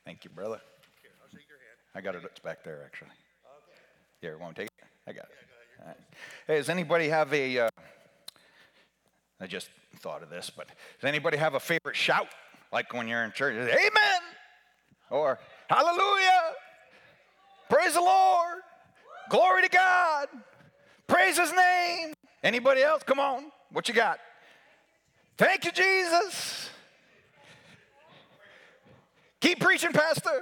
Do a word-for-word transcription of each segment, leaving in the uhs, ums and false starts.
Thank you, brother. Here, I'll shake your hand. I got it. It's back there, actually. Okay. Here, won't take it? I got it. Yeah, go ahead. All right. Hey, does anybody have a, uh, I just thought of this, but does anybody have a favorite shout? Like when you're in church, amen, or hallelujah, praise the Lord, glory to God, praise his name. Anybody else? Come on, what you got? Thank you, Jesus. Keep preaching, Pastor.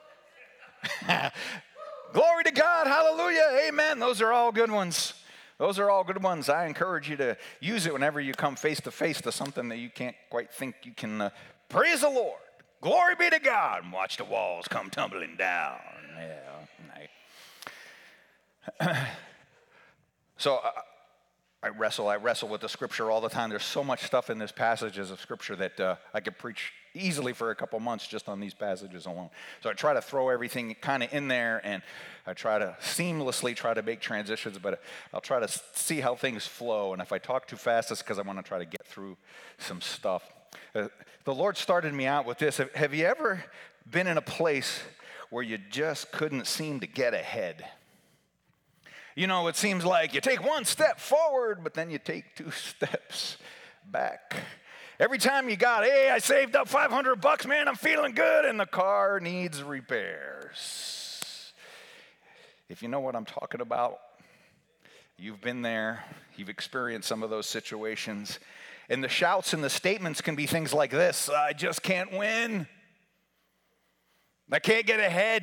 Glory to God, hallelujah, amen. Those are all good ones. Those are all good ones. I encourage you to use it whenever you come face to face to something that you can't quite think you can. Uh, praise the Lord. Glory be to God. And watch the walls come tumbling down. Yeah. so uh, I wrestle. I wrestle with the scripture all the time. There's so much stuff in this passages of scripture that uh, I could preach easily for a couple months just on these passages alone. So I try to throw everything kind of in there, and I try to seamlessly try to make transitions, but I'll try to see how things flow. And if I talk too fast, it's because I want to try to get through some stuff. Uh, the Lord started me out with this. Have, have you ever been in a place where you just couldn't seem to get ahead? You know, it seems like you take one step forward, but then you take two steps back. Every time you got, hey, I saved up five hundred bucks, man, I'm feeling good, and the car needs repairs. If you know what I'm talking about, you've been there, you've experienced some of those situations, and the shouts and the statements can be things like this: I just can't win. I can't get ahead.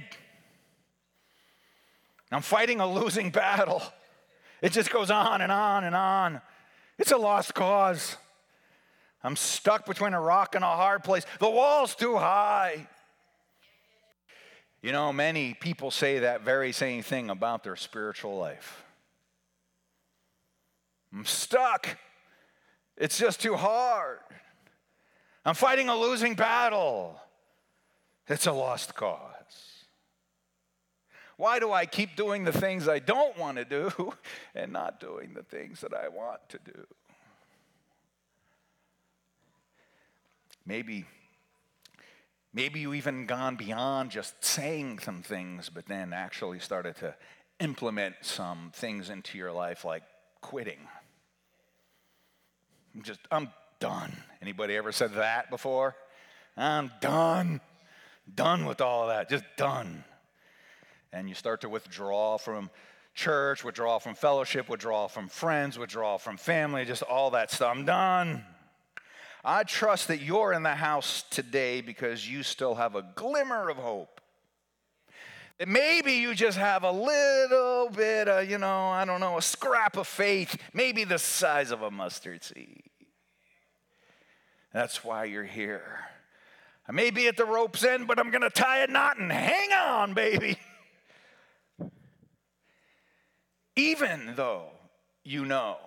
I'm fighting a losing battle. It just goes on and on and on. It's a lost cause. I'm stuck between a rock and a hard place. The wall's too high. You know, many people say that very same thing about their spiritual life. I'm stuck. It's just too hard. I'm fighting a losing battle. It's a lost cause. Why do I keep doing the things I don't want to do and not doing the things that I want to do? Maybe, maybe you even gone beyond just saying some things, but then actually started to implement some things into your life, like quitting. I'm just, I'm done. Anybody ever said that before? I'm done. Done with all of that. Just done. And you start to withdraw from church, withdraw from fellowship, withdraw from friends, withdraw from family, just all that stuff. I'm done. I trust that you're in the house today because you still have a glimmer of hope. That maybe you just have a little bit of, you know, I don't know, a scrap of faith, maybe the size of a mustard seed. That's why you're here. I may be at the rope's end, but I'm going to tie a knot and hang on, baby. Even though you know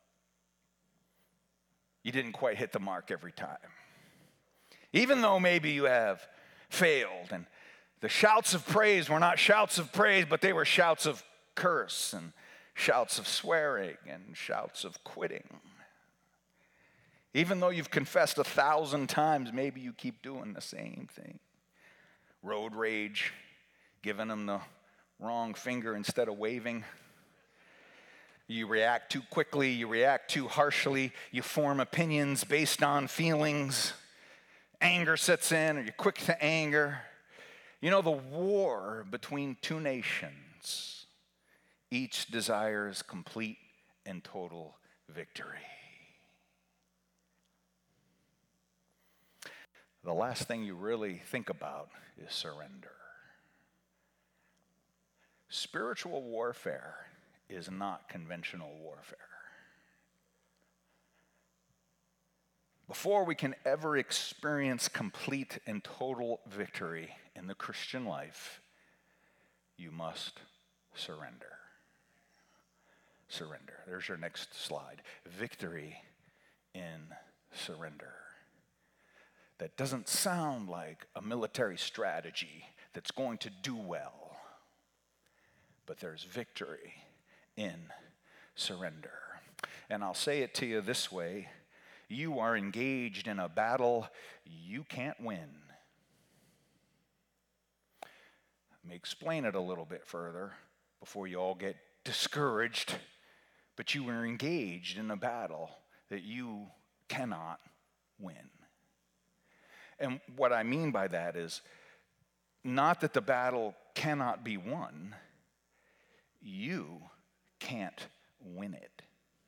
you didn't quite hit the mark every time. Even though maybe you have failed, and the shouts of praise were not shouts of praise, but they were shouts of curse and shouts of swearing and shouts of quitting. Even though you've confessed a thousand times, maybe you keep doing the same thing. Road rage, giving them the wrong finger instead of waving. You react too quickly, you react too harshly, you form opinions based on feelings. Anger sets in, or you're quick to anger. You know, the war between two nations, each desires complete and total victory. The last thing you really think about is surrender. Spiritual warfare is not conventional warfare. Before we can ever experience complete and total victory in the Christian life, you must surrender. Surrender. There's your next slide. Victory in surrender. That doesn't sound like a military strategy that's going to do well, but there's victory in surrender. And I'll say it to you this way: you are engaged in a battle you can't win. Let me explain it a little bit further before you all get discouraged. But you were engaged in a battle that you cannot win. And what I mean by that is not that the battle cannot be won, you can't win it.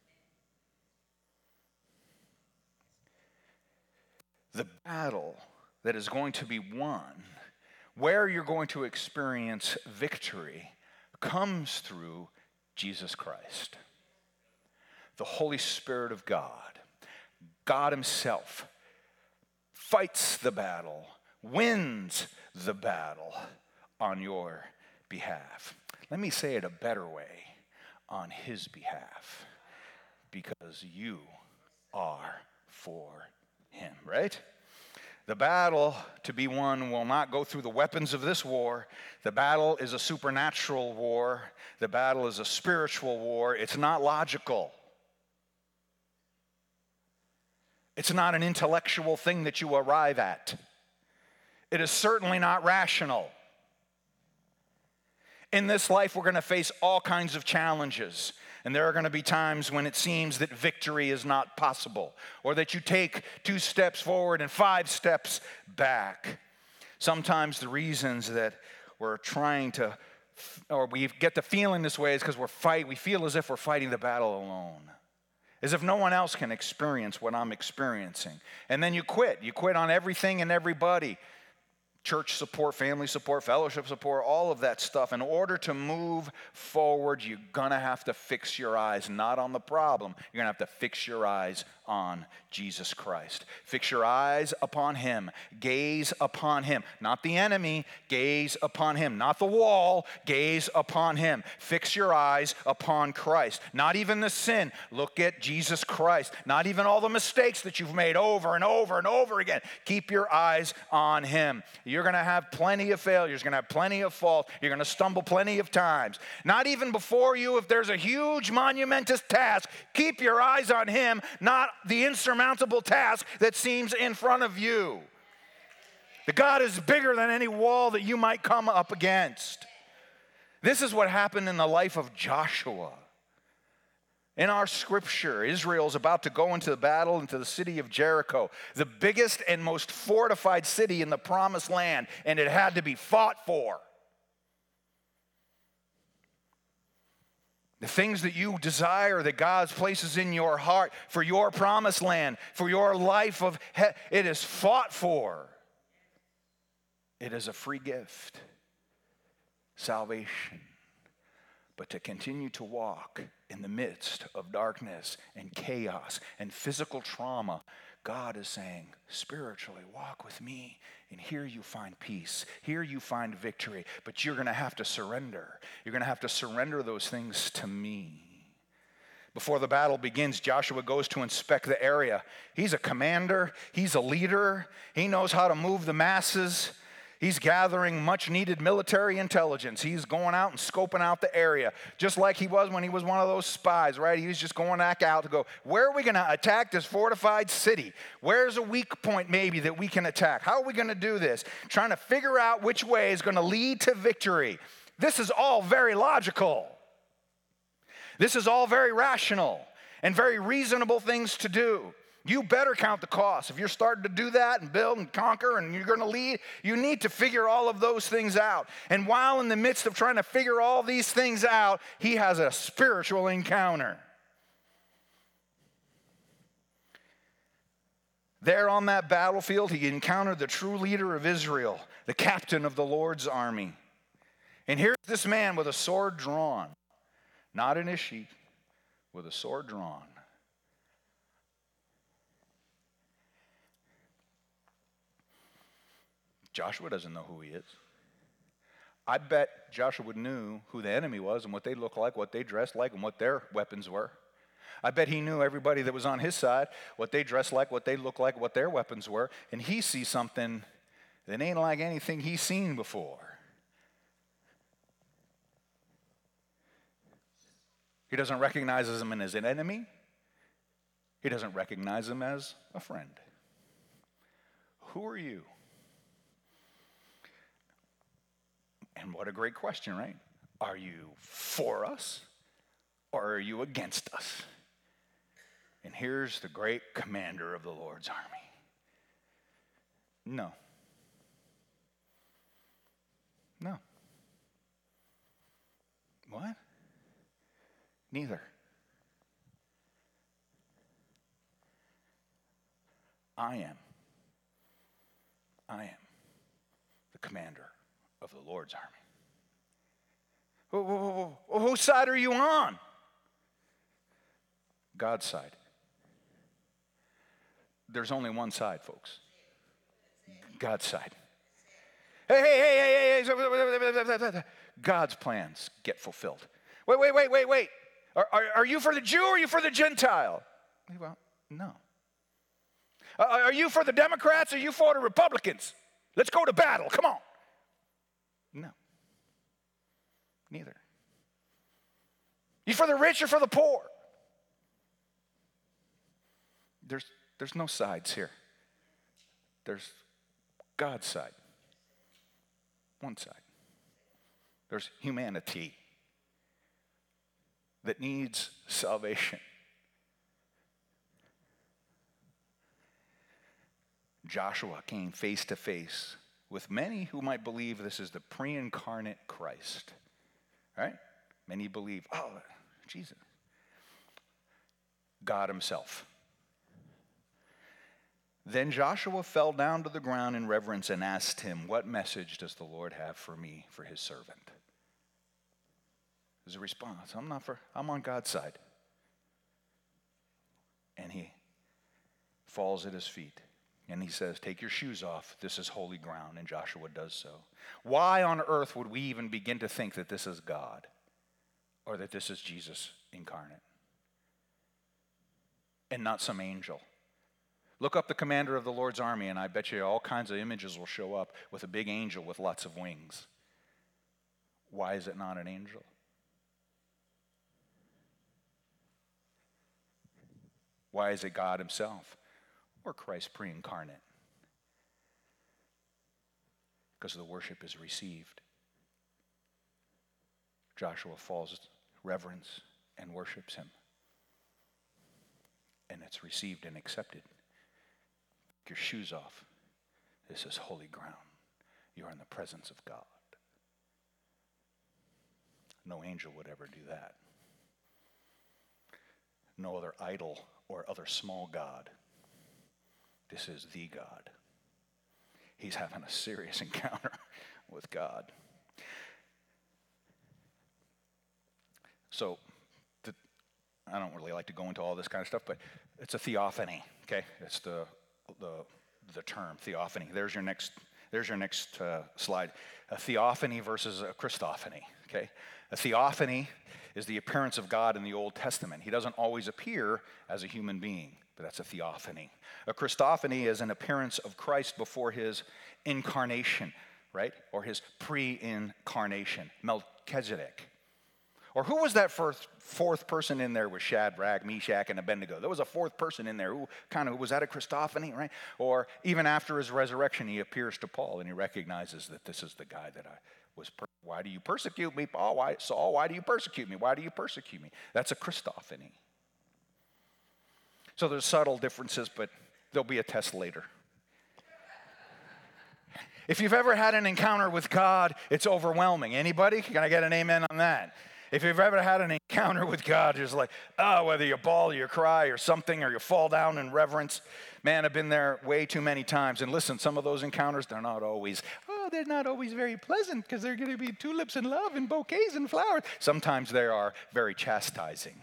The battle that is going to be won, where you're going to experience victory, comes through Jesus Christ. The Holy Spirit of God, God Himself, fights the battle, wins the battle on your behalf. Let me say it a better way, on His behalf, because you are for Him, right? The battle to be won will not go through the weapons of this war. The battle is a supernatural war. The battle is a spiritual war. It's not logical. It's not an intellectual thing that you arrive at. It is certainly not rational. In this life, we're going to face all kinds of challenges. And there are going to be times when it seems that victory is not possible, or that you take two steps forward and five steps back. Sometimes the reasons that we're trying to, or we get the feeling this way is because we're fight. We feel as if we're fighting the battle alone, as if no one else can experience what I'm experiencing. And then you quit. You quit on everything and everybody. Church support, family support, fellowship support, all of that stuff. In order to move forward, you're going to have to fix your eyes not on the problem. You're going to have to fix your eyes on Jesus Christ. Fix your eyes upon Him. Gaze upon Him. Not the enemy. Gaze upon Him. Not the wall. Gaze upon Him. Fix your eyes upon Christ. Not even the sin. Look at Jesus Christ. Not even all the mistakes that you've made over and over and over again. Keep your eyes on Him. You're going to have plenty of failures. You're going to have plenty of faults. You're going to stumble plenty of times. Not even before you, if there's a huge monumentous task, keep your eyes on Him, not the insurmountable task that seems in front of you. The God is bigger than any wall that you might come up against. This is what happened in the life of Joshua. In our scripture, Israel is about to go into the battle into the city of Jericho, the biggest and most fortified city in the promised land, and it had to be fought for. The things that you desire that God places in your heart for your promised land, for your life of, he- it is fought for. It is a free gift, salvation. But to continue to walk in the midst of darkness and chaos and physical trauma, God is saying, spiritually, walk with me, and here you find peace. Here you find victory, but you're going to have to surrender. You're going to have to surrender those things to me. Before the battle begins, Joshua goes to inspect the area. He's a commander. He's a leader. He knows how to move the masses. He's gathering much-needed military intelligence. He's going out and scoping out the area, just like he was when he was one of those spies, right? He was just going back out to go, where are we going to attack this fortified city? Where's a weak point maybe that we can attack? How are we going to do this? Trying to figure out which way is going to lead to victory. This is all very logical. This is all very rational and very reasonable things to do. You better count the cost. If you're starting to do that and build and conquer and you're going to lead, you need to figure all of those things out. And while in the midst of trying to figure all these things out, he has a spiritual encounter. There on that battlefield, he encountered the true leader of Israel, the captain of the Lord's army. And here's this man with a sword drawn, not in his sheath, with a sword drawn. Joshua doesn't know who he is. I bet Joshua knew who the enemy was and what they looked like, what they dressed like, and what their weapons were. I bet he knew everybody that was on his side, what they dressed like, what they looked like, what their weapons were. And he sees something that ain't like anything he's seen before. He doesn't recognize him as an enemy. He doesn't recognize him as a friend. Who are you? And what a great question, right? Are you for us or are you against us? And here's the great commander of the Lord's army. No. No. What? Neither. I am. I am the commander of the Lord's army. Whoa, whoa, whoa, whoa. Whose side are you on? God's side. There's only one side, folks. God's side. Hey, hey, hey, hey, hey, hey. God's plans get fulfilled. Wait, wait, wait, wait, wait. Are, are, are you for the Jew or are you for the Gentile? Well, no. Uh, are you for the Democrats or are you for the Republicans? Let's go to battle. Come on. No. Neither. You for the rich or for the poor? There's, there's no sides here. There's God's side. One side. There's humanity that needs salvation. Joshua came face to face with many who might believe this is the pre-incarnate Christ. Right? Many believe, oh, Jesus. God himself. Then Joshua fell down to the ground in reverence and asked him, what message does the Lord have for me, for his servant? His response, I'm not for, I'm on God's side. And he falls at his feet. And he says, take your shoes off. This is holy ground. And Joshua does so. Why on earth would we even begin to think that this is God or that this is Jesus incarnate and not some angel? Look up the commander of the Lord's army, and I bet you all kinds of images will show up with a big angel with lots of wings. Why is it not an angel? Why is it God himself or Christ pre-incarnate? Because the worship is received. Joshua falls reverence and worships him. And it's received and accepted. Take your shoes off. This is holy ground. You're in the presence of God. No angel would ever do that. No other idol or other small god. This is the God. He's having a serious encounter with God. So, the, I don't really like to go into all this kind of stuff, but it's a theophany, okay? It's the the the term, theophany. There's your next, there's your next uh, slide. A theophany versus a Christophany, okay? A theophany is the appearance of God in the Old Testament. He doesn't always appear as a human being, but that's a theophany. A Christophany is an appearance of Christ before his incarnation, right? Or his pre-incarnation, Melchizedek. Or who was that first, fourth person in there with Shadrach, Meshach, and Abednego? There was a fourth person in there who kind of, was that a Christophany, right? Or even after his resurrection, he appears to Paul and he recognizes that this is the guy that I was, per- why do you persecute me, Paul? Why, Saul, why do you persecute me? Why do you persecute me? That's a Christophany. So there's subtle differences, but there'll be a test later. If you've ever had an encounter with God, it's overwhelming. Anybody? Can I get an amen on that? If you've ever had an encounter with God, it's like, oh, whether you bawl or you cry or something, or you fall down in reverence. Man, I've been there way too many times. And listen, some of those encounters, they're not always, oh, they're not always very pleasant because they're going to be tulips and love and bouquets and flowers. Sometimes they are very chastising,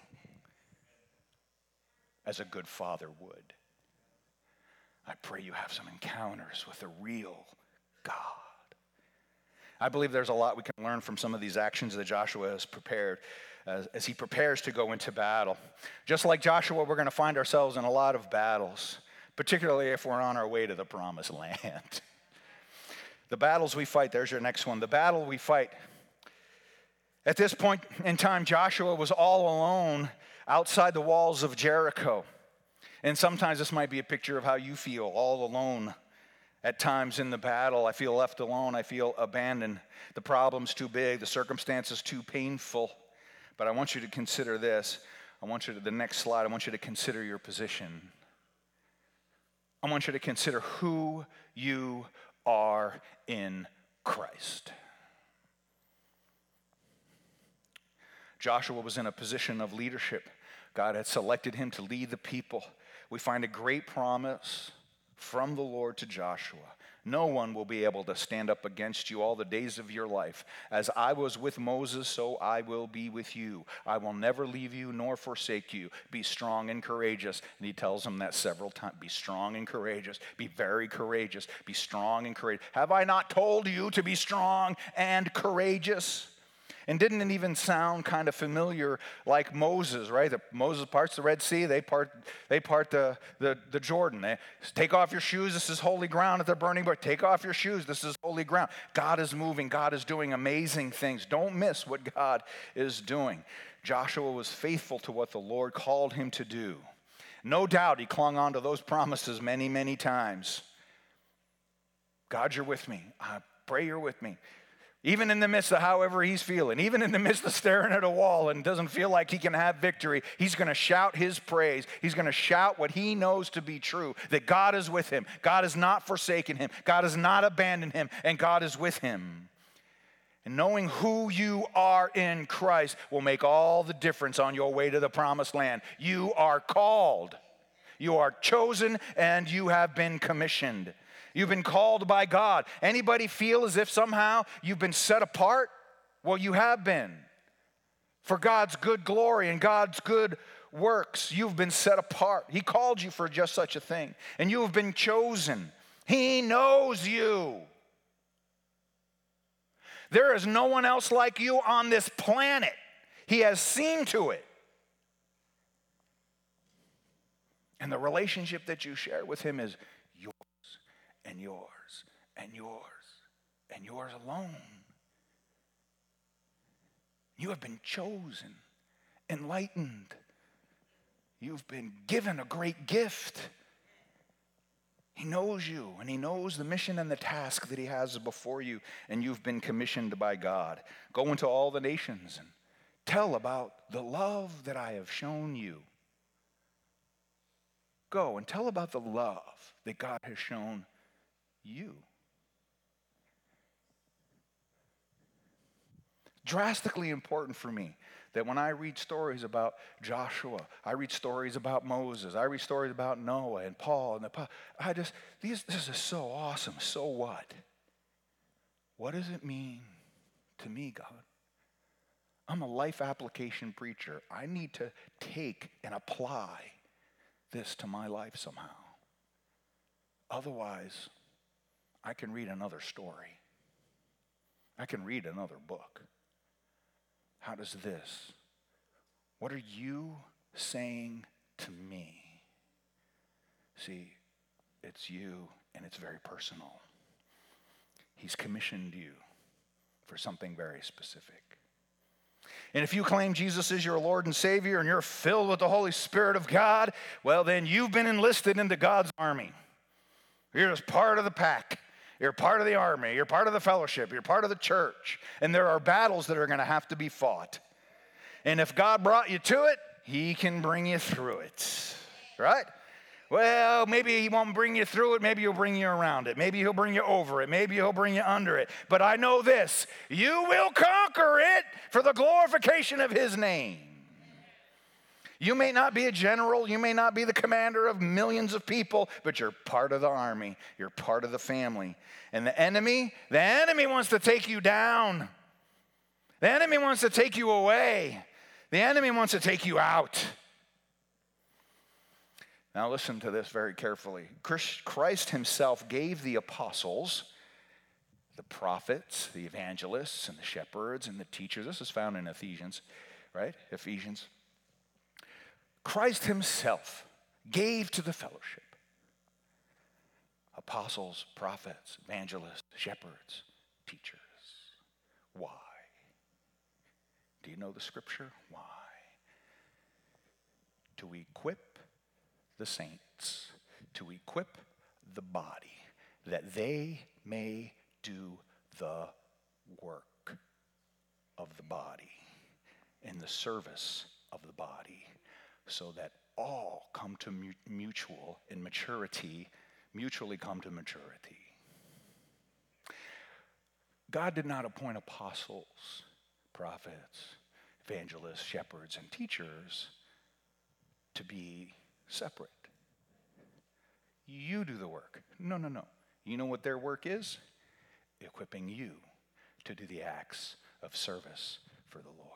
as a good father would. I pray you have some encounters with the real God. I believe there's a lot we can learn from some of these actions that Joshua has prepared as, as he prepares to go into battle. Just like Joshua, we're going to find ourselves in a lot of battles, particularly if we're on our way to the promised land. The battles we fight, there's your next one. The battle we fight. At this point in time, Joshua was all alone outside the walls of Jericho. And sometimes this might be a picture of how you feel all alone At times in the battle, I feel left alone. I feel abandoned. The problem's too big. The circumstances too painful. But I want you to consider this. I want you to, the next slide, I want you to consider your position. I want you to consider who you are in Christ. Joshua was in a position of leadership. God had selected him to lead the people. We find a great promise from the Lord to Joshua. No one will be able to stand up against you all the days of your life. As I was with Moses, so I will be with you. I will never leave you nor forsake you. Be strong and courageous. And he tells them that several times. Be strong and courageous. Be very courageous. Be strong and courageous. Have I not told you to be strong and courageous? And didn't it even sound kind of familiar like Moses, right? The, Moses parts the Red Sea, they part they part the, the, the Jordan. They take off your shoes, this is holy ground at the burning bush. Take off your shoes, this is holy ground. God is moving, God is doing amazing things. Don't miss what God is doing. Joshua was faithful to what the Lord called him to do. No doubt he clung on to those promises many, many times. God, you're with me. I pray you're with me. Even in the midst of however he's feeling, even in the midst of staring at a wall and doesn't feel like he can have victory, he's going to shout his praise. He's going to shout what he knows to be true, that God is with him. God has not forsaken him. God has not abandoned him, and God is with him. And knowing who you are in Christ will make all the difference on your way to the promised land. You are called, you are chosen, and you have been commissioned. You've been called by God. Anybody feel as if somehow you've been set apart? Well, you have been. For God's good glory and God's good works, you've been set apart. He called you for just such a thing. And you have been chosen. He knows you. There is no one else like you on this planet. He has seen to it. And the relationship that you share with him is yours. And yours, and yours, and yours alone. You have been chosen, enlightened. You've been given a great gift. He knows you, and he knows the mission and the task that he has before you, and you've been commissioned by God. Go into all the nations and tell about the love that I have shown you. Go and tell about the love that God has shown you. Drastically important for me that when I read stories about Joshua, I read stories about Moses, I read stories about Noah and Paul and the I just these this is so awesome. So what? What does it mean to me, God? I'm a life application preacher. I need to take and apply this to my life somehow. Otherwise, I can read another story. I can read another book. How does this? What are you saying to me? See, it's you, and it's very personal. He's commissioned you for something very specific. And if you claim Jesus is your Lord and Savior and you're filled with the Holy Spirit of God, well, then you've been enlisted into God's army. You're just part of the pack. You're part of the army. You're part of the fellowship. You're part of the church. And there are battles that are going to have to be fought. And if God brought you to it, he can bring you through it. Right? Well, maybe he won't bring you through it. Maybe he'll bring you around it. Maybe he'll bring you over it. Maybe he'll bring you under it. But I know this. You will conquer it for the glorification of his name. You may not be a general, you may not be the commander of millions of people, but you're part of the army, you're part of the family. And the enemy, the enemy wants to take you down. The enemy wants to take you away. The enemy wants to take you out. Now listen to this very carefully. Christ himself gave the apostles, the prophets, the evangelists, and the shepherds, and the teachers. This is found in Ephesians, right? Ephesians. Christ himself gave to the fellowship apostles, prophets, evangelists, shepherds, teachers. Why? Do you know the scripture? Why? To equip the saints, to equip the body, that they may do the work of the body in the service of the body, so that all come to mutual in maturity, mutually come to maturity. God did not appoint apostles, prophets, evangelists, shepherds, and teachers to be separate. You do the work. No, no, no. You know what their work is? Equipping you to do the acts of service for the Lord.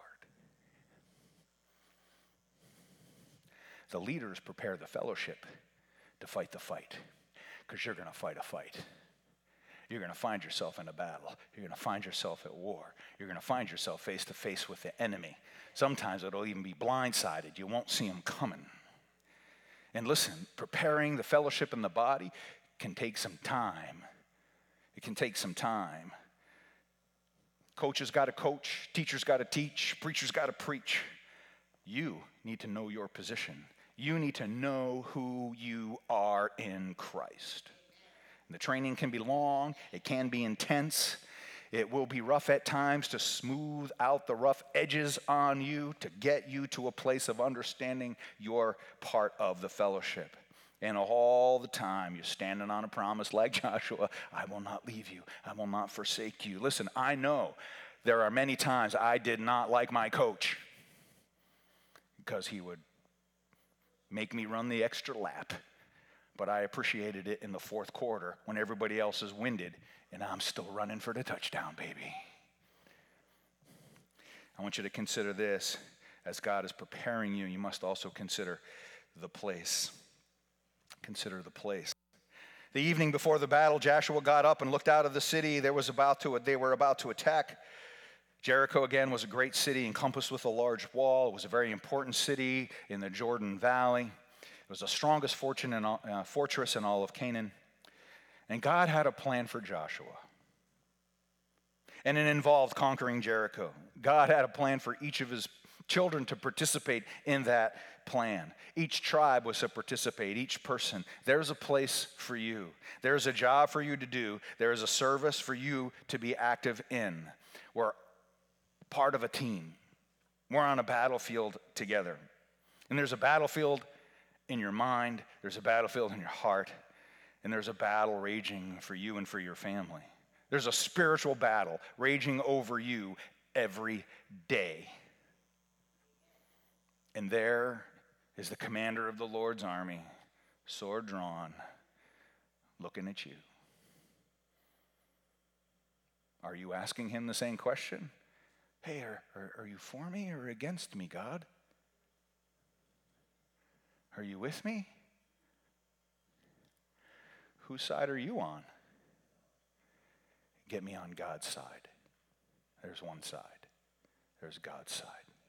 The leaders prepare the fellowship to fight the fight, because you're going to fight a fight. You're going to find yourself in a battle. You're going to find yourself at war. You're going to find yourself face to face with the enemy. Sometimes it'll even be blindsided. You won't see him coming. And listen, preparing the fellowship in the body can take some time. It can take some time. Coaches got to coach. Teachers got to teach. Preachers got to preach. You need to know your position. You need to know who you are in Christ. And the training can be long. It can be intense. It will be rough at times to smooth out the rough edges on you, to get you to a place of understanding your part of the fellowship. And all the time you're standing on a promise like Joshua, I will not leave you. I will not forsake you. Listen, I know there are many times I did not like my coach because he would make me run the extra lap. But I appreciated it in the fourth quarter when everybody else is winded and I'm still running for the touchdown, baby. I want you to consider this. As God is preparing you, you must also consider the place. Consider the place. The evening before the battle, Joshua got up and looked out of the city. There was about to, they were about to attack. Jericho, again, was a great city encompassed with a large wall. It was a very important city in the Jordan Valley. It was the strongest fortune in all, uh, fortress in all of Canaan. And God had a plan for Joshua. And it involved conquering Jericho. God had a plan for each of his children to participate in that plan. Each tribe was to participate, each person. There's a place for you. There's a job for you to do. There is a service for you to be active in. We're part of a team. We're on a battlefield together. And there's a battlefield in your mind, there's a battlefield in your heart, and there's a battle raging for you and for your family. There's a spiritual battle raging over you every day. And there is the commander of the Lord's army, sword drawn, looking at you. Are you asking him the same question? Hey, are, are, are you for me or against me, God? Are you with me? Whose side are you on? Get me on God's side. There's one side. There's God's side.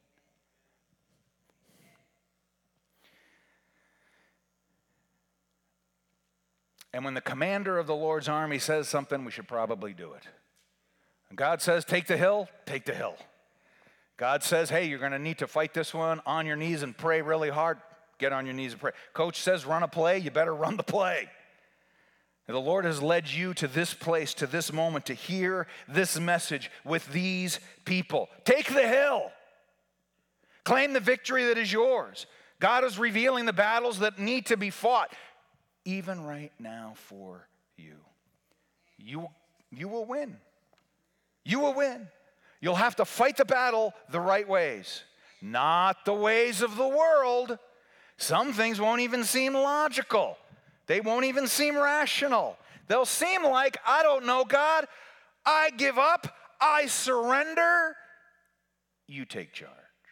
And when the commander of the Lord's army says something, we should probably do it. And God says, take the hill, take the hill. God says, hey, you're going to need to fight this one on your knees and pray really hard. Get on your knees and pray. Coach says, run a play, you better run the play. And the Lord has led you to this place, to this moment, to hear this message with these people. Take the hill. Claim the victory that is yours. God is revealing the battles that need to be fought, even right now for you. You, you will win. You will win. You'll have to fight the battle the right ways, not the ways of the world. Some things won't even seem logical. They won't even seem rational. They'll seem like, I don't know, God, I give up, I surrender. You take charge.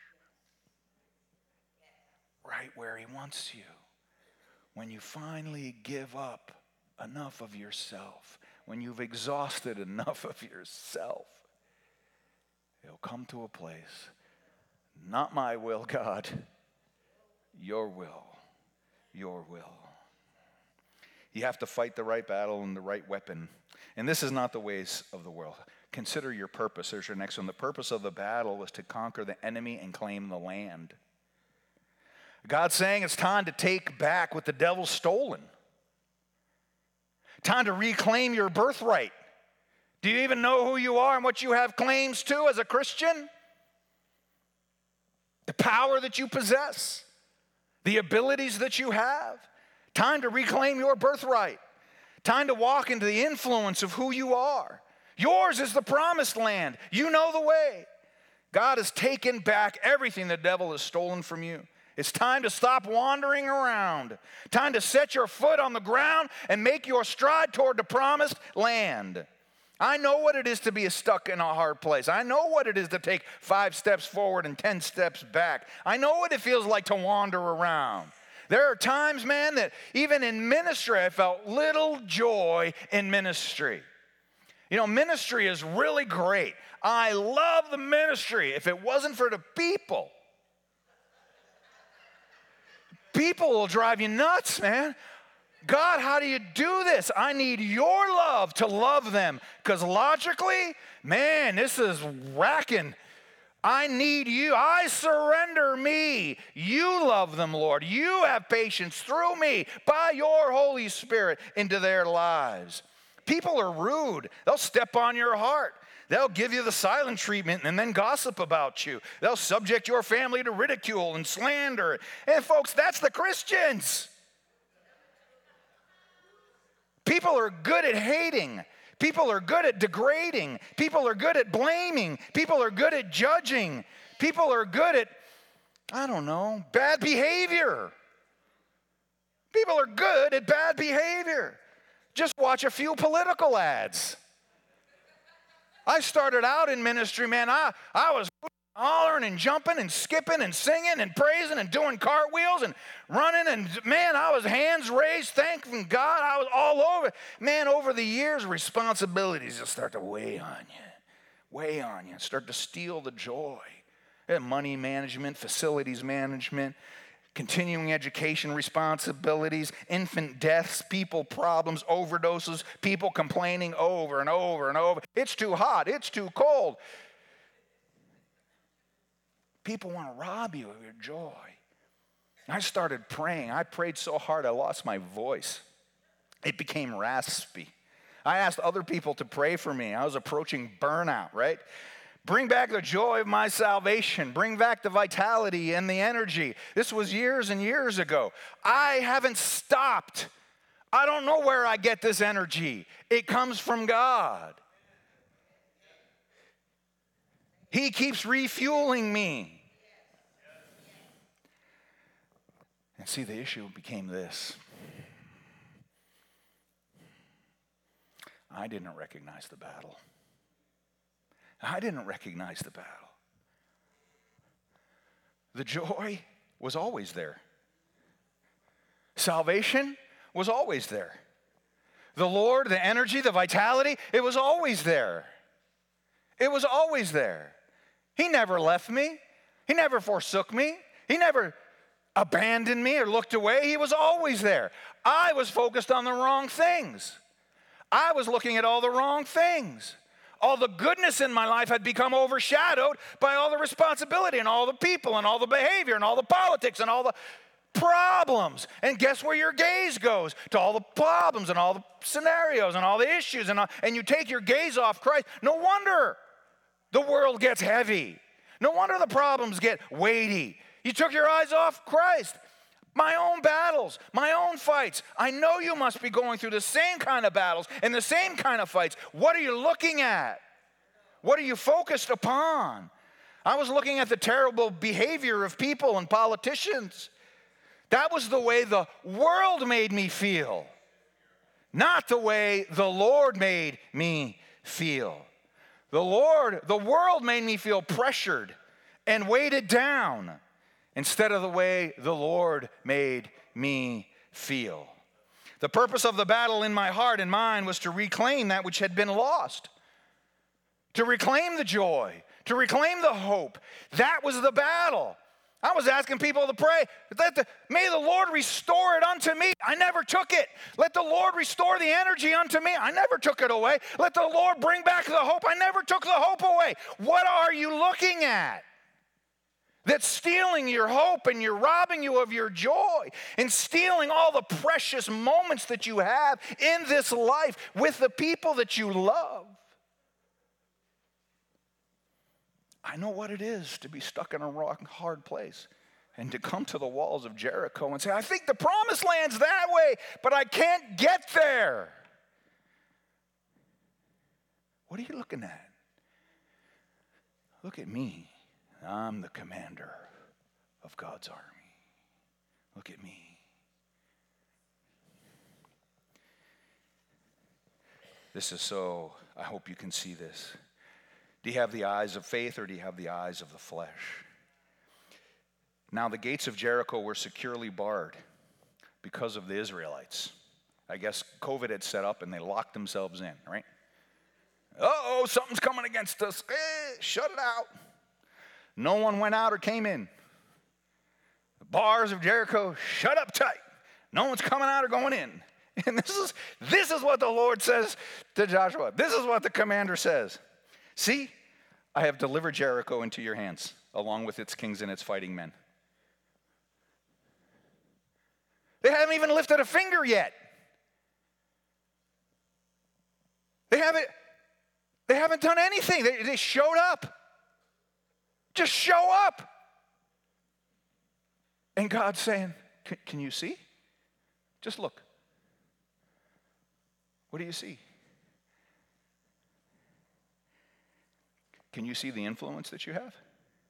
Right where he wants you. When you finally give up enough of yourself, when you've exhausted enough of yourself, it'll come to a place, not my will, God, your will, your will. You have to fight the right battle and the right weapon. And this is not the ways of the world. Consider your purpose. There's your next one. The purpose of the battle was to conquer the enemy and claim the land. God's saying it's time to take back what the devil's stolen. Time to reclaim your birthright. Do you even know who you are and what you have claims to as a Christian? The power that you possess, the abilities that you have. Time to reclaim your birthright. Time to walk into the influence of who you are. Yours is the promised land. You know the way. God has taken back everything the devil has stolen from you. It's time to stop wandering around. Time to set your foot on the ground and make your stride toward the promised land. I know what it is to be stuck in a hard place. I know what it is to take five steps forward and ten steps back. I know what it feels like to wander around. There are times, man, that even in ministry, I felt little joy in ministry. You know, ministry is really great. I love the ministry if it wasn't for the people. People will drive you nuts, man. God, how do you do this? I need your love to love them. Because logically, man, this is racking. I need you. I surrender me. You love them, Lord. You have patience through me by your Holy Spirit into their lives. People are rude. They'll step on your heart. They'll give you the silent treatment and then gossip about you. They'll subject your family to ridicule and slander. And folks, that's the Christians. People are good at hating. People are good at degrading. People are good at blaming. People are good at judging. People are good at, I don't know, bad behavior. People are good at bad behavior. Just watch a few political ads. I started out in ministry, man. I, I was hollering and jumping and skipping and singing and praising and doing cartwheels and running. And, man, I was hands raised, thanking God. I was all over. Man, over the years, responsibilities just start to weigh on you, weigh on you, start to steal the joy. And money management, facilities management, continuing education responsibilities, infant deaths, people problems, overdoses, people complaining over and over and over. It's too hot. It's too cold. People want to rob you of your joy. I started praying. I prayed so hard I lost my voice. It became raspy. I asked other people to pray for me. I was approaching burnout, right? Bring back the joy of my salvation. Bring back the vitality and the energy. This was years and years ago. I haven't stopped. I don't know where I get this energy. It comes from God. He keeps refueling me. And see, the issue became this. I didn't recognize the battle. I didn't recognize the battle. The joy was always there. Salvation was always there. The Lord, the energy, the vitality, it was always there. It was always there. He never left me. He never forsook me. He never abandoned me or looked away. He was always there. I was focused on the wrong things. I was looking at all the wrong things. All the goodness in my life had become overshadowed by all the responsibility and all the people and all the behavior and all the politics and all the problems. And guess where your gaze goes? To all the problems and all the scenarios and all the issues. And, all, and you take your gaze off Christ. No wonder the world gets heavy. No wonder the problems get weighty. You took your eyes off Christ. My own battles, my own fights. I know you must be going through the same kind of battles and the same kind of fights. What are you looking at? What are you focused upon? I was looking at the terrible behavior of people and politicians. That was the way the world made me feel, not the way the Lord made me feel. The Lord, the world made me feel pressured and weighted down, instead of the way the Lord made me feel. The purpose of the battle in my heart and mind was to reclaim that which had been lost, to reclaim the joy, to reclaim the hope. That was the battle. I was asking people to pray, Let the, may the Lord restore it unto me. I never took it. Let the Lord restore the energy unto me. I never took it away. Let the Lord bring back the hope. I never took the hope away. What are you looking at? that's stealing your hope and you're robbing you of your joy and stealing all the precious moments that you have in this life with the people that you love. I know what it is to be stuck in a rock hard place and to come to the walls of Jericho and say, I think the promised land's that way, but I can't get there. What are you looking at? Look at me. I'm the commander of God's army. Look at me. This is so, I hope you can see this. Do you have the eyes of faith or do you have the eyes of the flesh? Now the gates of Jericho were securely barred because of the Israelites. I guess COVID had set up and they locked themselves in, right? Uh-oh, something's coming against us. Eh, shut it out. No one went out or came in. The bars of Jericho shut up tight. No one's coming out or going in. And this is, this is what the Lord says to Joshua. This is what the commander says. See, I have delivered Jericho into your hands, along with its kings and its fighting men. They haven't even lifted a finger yet. They haven't, they haven't done anything. They, they showed up. Just show up. And God's saying, can, can you see? Just look. What do you see? Can you see the influence that you have?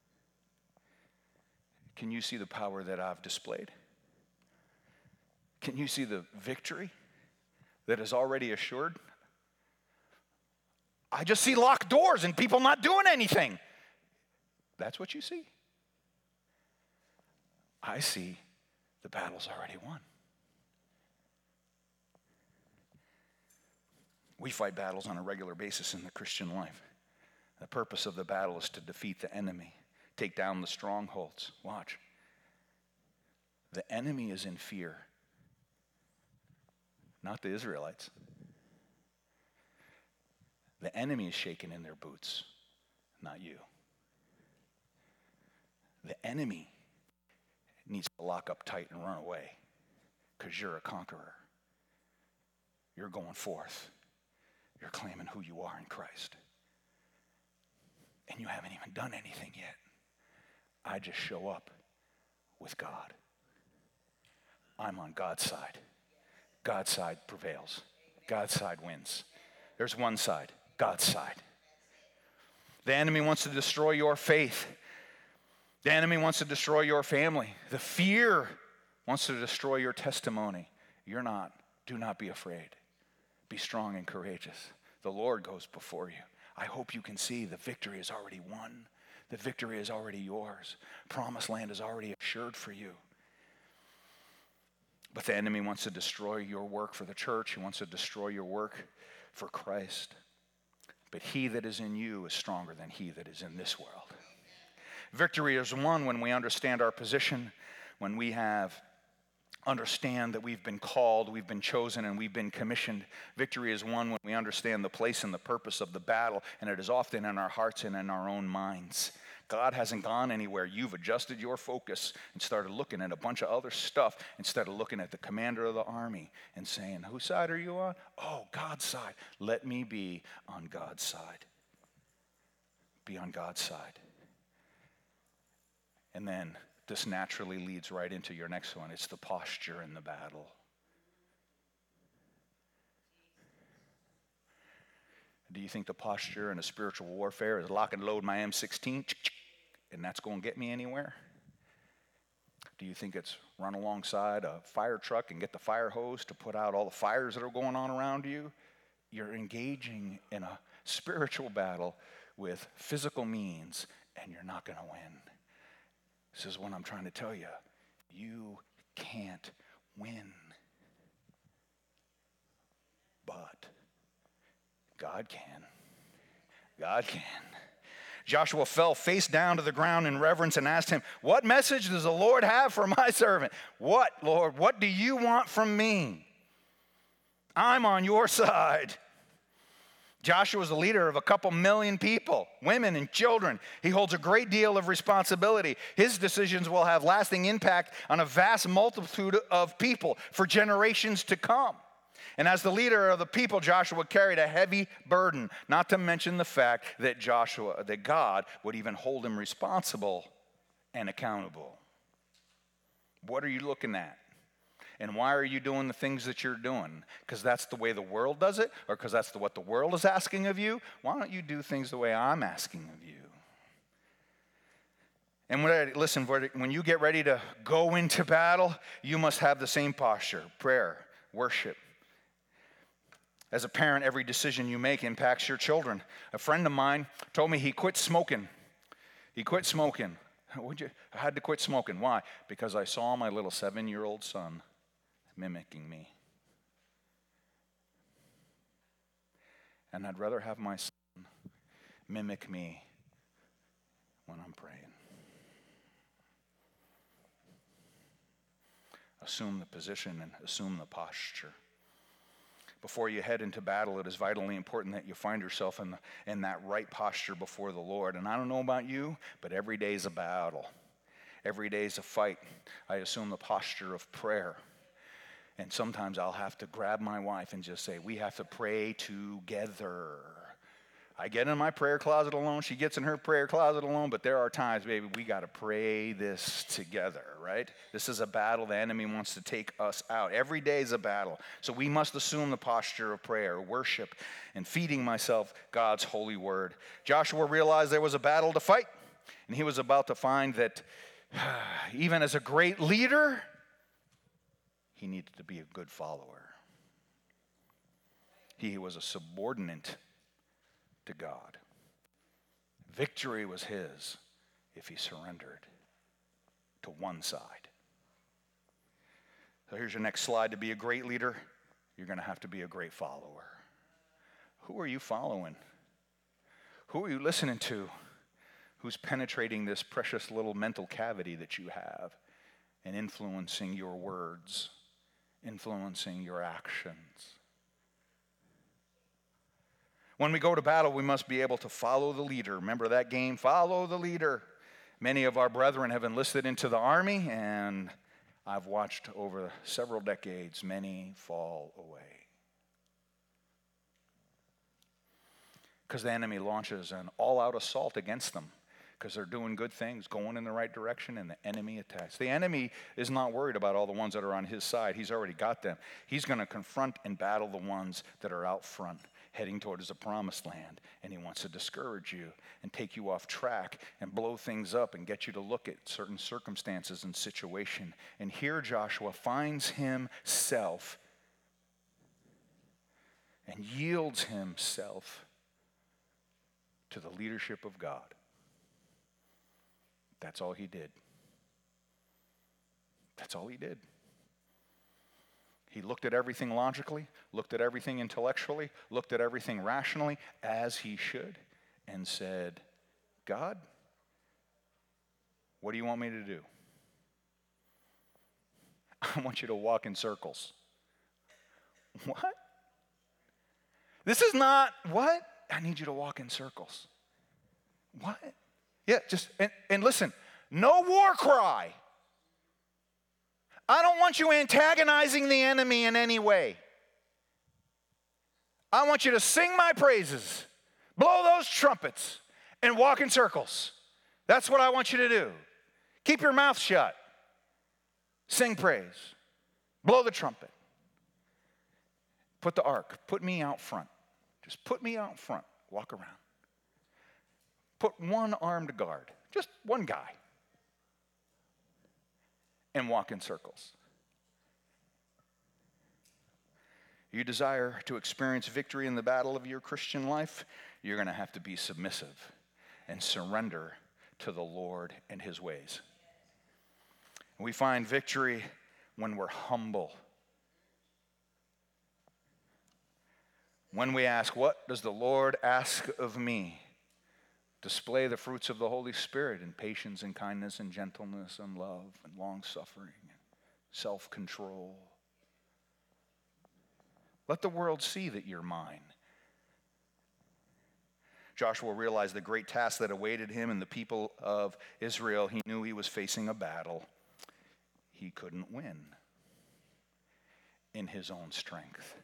Can you see the power that I've displayed? Can you see the victory that is already assured? I just see locked doors and people not doing anything. That's what you see. I see the battle's already won. We fight battles on a regular basis in the Christian life. The purpose of the battle is to defeat the enemy, take down the strongholds. Watch. The enemy is in fear, not the Israelites. The enemy is shaken in their boots, not you. The enemy needs to lock up tight and run away because you're a conqueror. You're going forth. You're claiming who you are in Christ. And you haven't even done anything yet. I just show up with God. I'm on God's side. God's side prevails. God's side wins. There's one side, God's side. The enemy wants to destroy your faith. The enemy wants to destroy your family. The fear wants to destroy your testimony. You're not. Do not be afraid. Be strong and courageous. The Lord goes before you. I hope you can see the victory is already won. The victory is already yours. Promised land is already assured for you. But the enemy wants to destroy your work for the church. He wants to destroy your work for Christ. But he that is in you is stronger than he that is in this world. Victory is won when we understand our position, when we have understand that we've been called, we've been chosen, and we've been commissioned. Victory is won when we understand the place and the purpose of the battle, and it is often in our hearts and in our own minds. God hasn't gone anywhere. You've adjusted your focus and started looking at a bunch of other stuff instead of looking at the commander of the army and saying, whose side are you on? Oh, God's side. Let me be on God's side. Be on God's side. And then this naturally leads right into your next one. It's the posture in the battle. Do you think the posture in a spiritual warfare is lock and load my M sixteen and that's going to get me anywhere? Do you think it's run alongside a fire truck and get the fire hose to put out all the fires that are going on around you? You're engaging in a spiritual battle with physical means and you're not going to win. This is what I'm trying to tell you. You can't win. But God can. God can. Joshua fell face down to the ground in reverence and asked him, what message does the Lord have for my servant? What, Lord? What do you want from me? I'm on your side. Joshua is the leader of a couple million people, women and children. He holds a great deal of responsibility. His decisions will have lasting impact on a vast multitude of people for generations to come. And as the leader of the people, Joshua carried a heavy burden, not to mention the fact that Joshua, that God would even hold him responsible and accountable. What are you looking at? And why are you doing the things that you're doing? Because that's the way the world does it? Or because that's the, what the world is asking of you? Why don't you do things the way I'm asking of you? And when, listen, when you get ready to go into battle, you must have the same posture: prayer, worship. As a parent, every decision you make impacts your children. A friend of mine told me he quit smoking. He quit smoking. Would you? I had to quit smoking. Why? Because I saw my little seven-year-old son mimicking me. And I'd rather have my son mimic me when I'm praying. Assume the position and assume the posture. Before you head into battle, it is vitally important that you find yourself in, the, in that right posture before the Lord. And I don't know about you, but every day is a battle. Every day is a fight. I assume the posture of prayer. And sometimes I'll have to grab my wife and just say, we have to pray together. I get in my prayer closet alone. She gets in her prayer closet alone. But there are times, baby, we got to pray this together, right? This is a battle. The enemy wants to take us out. Every day is a battle. So we must assume the posture of prayer, worship, and feeding myself God's holy word. Joshua realized there was a battle to fight. And he was about to find that even as a great leader, he needed to be a good follower. He was a subordinate to God. Victory was his if he surrendered to one side. So here's your next slide. To be a great leader, you're going to have to be a great follower. Who are you following? Who are you listening to? Who's penetrating this precious little mental cavity that you have and influencing your words, influencing your actions? When we go to battle, we must be able to follow the leader. Remember that game? Follow the leader. Many of our brethren have enlisted into the army, and I've watched over several decades many fall away. Because the enemy launches an all-out assault against them because they're doing good things, going in the right direction, and the enemy attacks. The enemy is not worried about all the ones that are on his side. He's already got them. He's going to confront and battle the ones that are out front, heading towards the promised land, and he wants to discourage you and take you off track and blow things up and get you to look at certain circumstances and situation. And here Joshua finds himself and yields himself to the leadership of God. That's all he did. That's all he did. He looked at everything logically, looked at everything intellectually, looked at everything rationally, as he should, and said, God, what do you want me to do? I want you to walk in circles. What? This is not, what? I need you to walk in circles. What? Yeah, just, and, and listen, no war cry. I don't want you antagonizing the enemy in any way. I want you to sing my praises, blow those trumpets, and walk in circles. That's what I want you to do. Keep your mouth shut. Sing praise. Blow the trumpet. Put the ark. Put me out front. Just put me out front. Walk around. Put one armed guard. Just one guy. And walk in circles. You desire to experience victory in the battle of your Christian life, you're going to have to be submissive and surrender to the Lord and his ways. We find victory when we're humble. When we ask, what does the Lord ask of me? Display the fruits of the Holy Spirit in patience and kindness and gentleness and love and long-suffering and self-control. Let the world see that you're mine. Joshua realized the great task that awaited him and the people of Israel. He knew he was facing a battle he couldn't win in his own strength.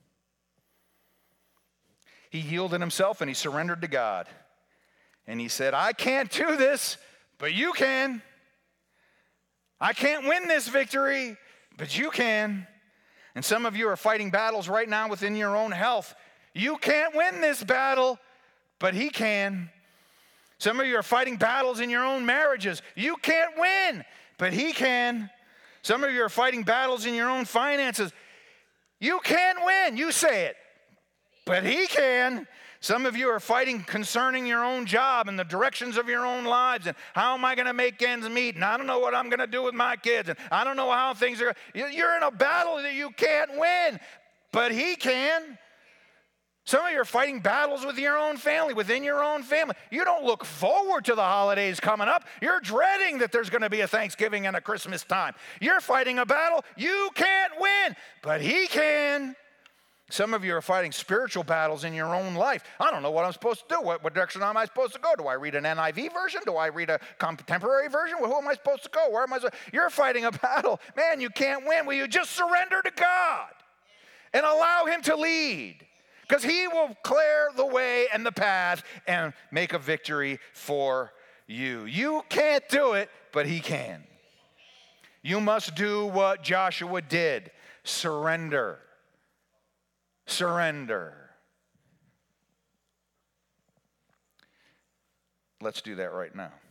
He yielded himself and he surrendered to God. And he said, I can't do this, but you can. I can't win this victory, but you can. And some of you are fighting battles right now within your own health. You can't win this battle, but he can. Some of you are fighting battles in your own marriages. You can't win, but he can. Some of you are fighting battles in your own finances. You can't win. You say it, but he can. Some of you are fighting concerning your own job and the directions of your own lives and how am I going to make ends meet, and I don't know what I'm going to do with my kids, and I don't know how things are. You're in a battle that you can't win, but he can. Some of you are fighting battles with your own family, within your own family. You don't look forward to the holidays coming up. You're dreading that there's going to be a Thanksgiving and a Christmas time. You're fighting a battle you can't win, but he can. Some of you are fighting spiritual battles in your own life. I don't know what I'm supposed to do. What, what direction am I supposed to go? Do I read an N I V version? Do I read a contemporary version? Well, who am I supposed to go? Where am I? You're fighting a battle. Man, you can't win. Will you just surrender to God and allow him to lead? Because he will clear the way and the path and make a victory for you. You can't do it, but he can. You must do what Joshua did. Surrender. Surrender. Let's do that right now.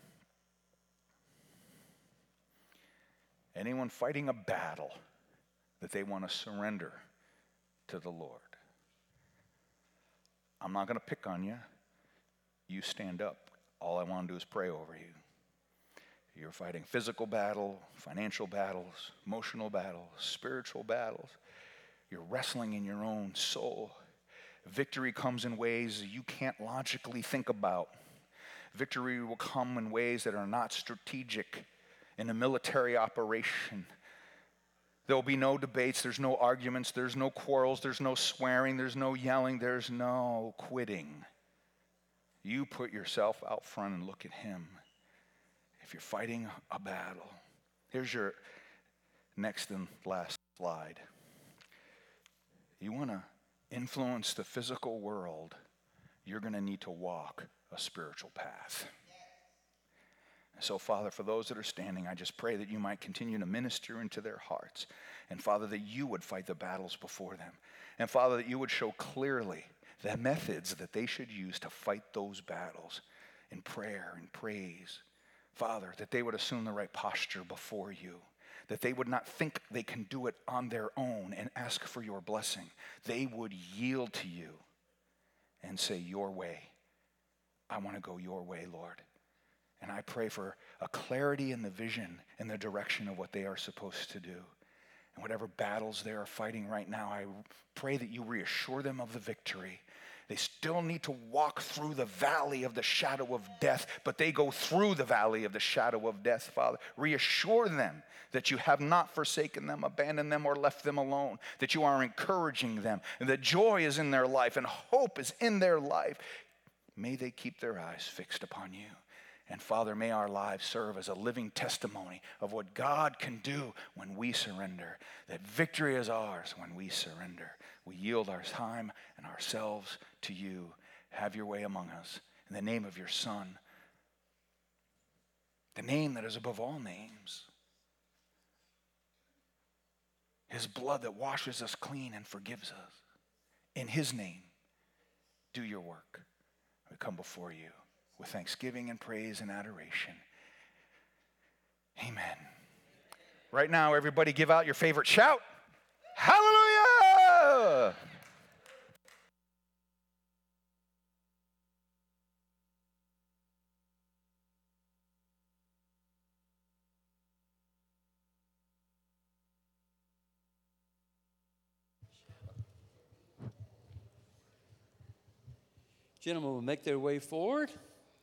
Anyone fighting a battle that they want to surrender to the Lord, I'm not going to pick on you. You stand up. All I want to do is pray over you. You're fighting physical battle, financial battles, emotional battles, spiritual battles. You're wrestling in your own soul. Victory comes in ways you can't logically think about. Victory will come in ways that are not strategic. In a military operation, there will be no debates, there's no arguments, there's no quarrels, there's no swearing, there's no yelling, there's no quitting. You put yourself out front and look at him. If you're fighting a battle, here's your next and last slide. You want to influence the physical world, you're going to need to walk a spiritual path. So, Father, for those that are standing, I just pray that you might continue to minister into their hearts. And, Father, that you would fight the battles before them. And, Father, that you would show clearly the methods that they should use to fight those battles in prayer and praise. Father, that they would assume the right posture before you. That they would not think they can do it on their own and ask for your blessing. They would yield to you and say, your way. I want to go your way, Lord. And I pray for a clarity in the vision and the direction of what they are supposed to do. And whatever battles they are fighting right now, I pray that you reassure them of the victory. They still need to walk through the valley of the shadow of death, but they go through the valley of the shadow of death, Father. Reassure them that you have not forsaken them, abandoned them, or left them alone, that you are encouraging them, and that joy is in their life and hope is in their life. May they keep their eyes fixed upon you. And Father, may our lives serve as a living testimony of what God can do when we surrender, that victory is ours when we surrender. We yield our time and ourselves to you. Have your way among us. In the name of your Son, the name that is above all names, his blood that washes us clean and forgives us. In his name, do your work. We come before you with thanksgiving and praise and adoration. Amen. Right now, everybody give out your favorite shout. Hallelujah! Gentlemen will make their way forward.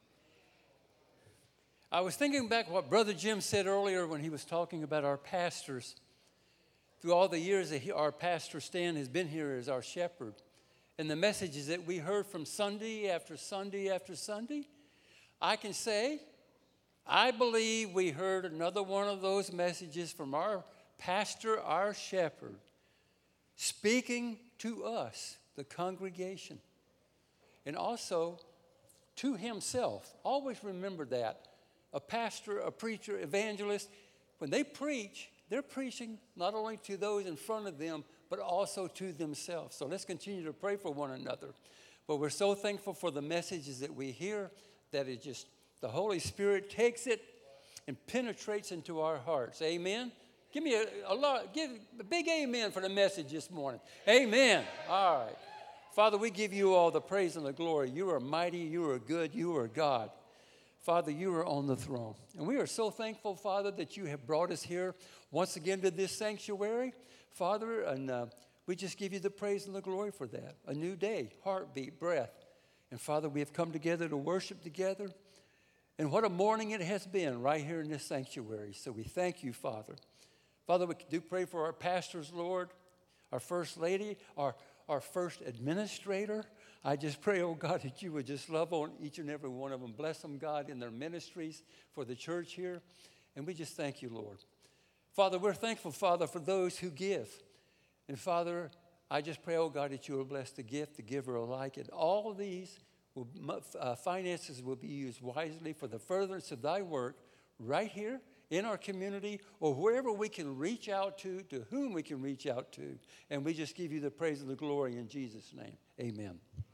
I was thinking back what Brother Jim said earlier when he was talking about our pastors. Through all the years that he, our pastor Stan has been here as our shepherd, and the messages that we heard from Sunday after Sunday after Sunday, I can say, I believe we heard another one of those messages from our pastor, our shepherd, speaking to us, the congregation, and also to himself. Always remember that. A pastor, a preacher, evangelist, when they preach, they're preaching not only to those in front of them, but also to themselves. So let's continue to pray for one another. But we're so thankful for the messages that we hear, that it just, the Holy Spirit takes it and penetrates into our hearts. Amen. Give me a, a lot, give a big amen for the message this morning. Amen. All right. Father, we give you all the praise and the glory. You are mighty, you are good, you are God. Father, you are on the throne. And we are so thankful, Father, that you have brought us here once again to this sanctuary, Father, and uh, we just give you the praise and the glory for that. A new day, heartbeat, breath. And Father, we have come together to worship together. And what a morning it has been right here in this sanctuary. So we thank you, Father. Father, we do pray for our pastors, Lord, our first lady, our, our first administrator. I just pray, oh God, that you would just love on each and every one of them. Bless them, God, in their ministries for the church here. And we just thank you, Lord. Father, we're thankful, Father, for those who give. And Father, I just pray, oh God, that you will bless the gift, the giver alike. And all of these will, uh, finances will be used wisely for the furtherance of thy work right here in our community, or wherever we can reach out to, to whom we can reach out to. And we just give you the praise and the glory in Jesus' name. Amen.